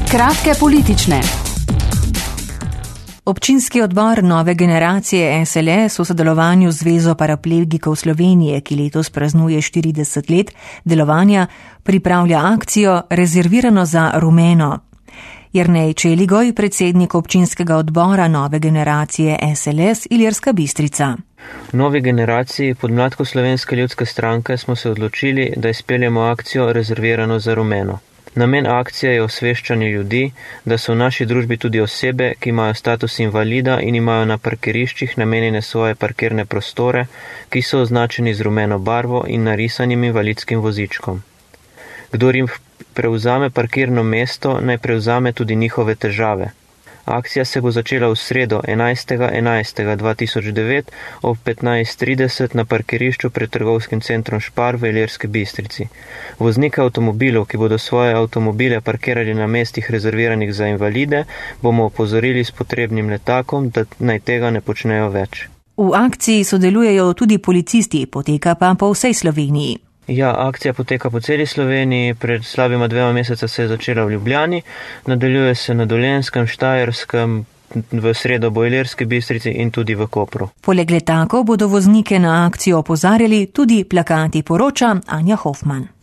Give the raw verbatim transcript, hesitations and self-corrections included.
Kratke politične. Občinski odbor Nove generacije S L S v sodelovanju z Zvezo paraplegikov Slovenije, ki letos praznuje štirideset let delovanja, pripravlja akcijo Rezervirano za rumeno. Jernej Čeligoj, predsednik občinskega odbora Nove generacije S L S Ilirska Bistrica. V Novi generaciji podmladko Slovenske ljudske stranke smo se odločili, da izpeljemo akcijo Rezervirano za rumeno. Namen akcije je osveščanje ljudi, da so v naši družbi tudi osebe, ki imajo status invalida in imajo na parkiriščih namenjene svoje parkirne prostore, ki so označeni z rumeno barvo in narisanim invalidskim vozičkom. Kdor jim prevzame parkirno mesto, naj prevzame tudi njihove težave. Akcija se bo začela v sredo enajstega enajstega dva tisoč devet ob petnajst trideset na parkirišču pred trgovskim centrom Špar v Ilirski Bistrici. Voznike avtomobilov, ki bodo svoje avtomobile parkirali na mestih rezerviranih za invalide, bomo opozorili s potrebnim letakom, da naj tega ne počnejo več. V akciji sodelujejo tudi policisti, poteka pa po vsej Sloveniji. Ja, akcija poteka po celi Sloveniji, pred slabima dvema meseca se je začela v Ljubljani, nadaljuje se na Dolenjskem, Štajerskem, v sredo bo v Ilirski Bistrici in tudi v Kopru. Poleg letakov bodo voznike na akcijo opozarjali tudi plakati, poroča Anja Hofman.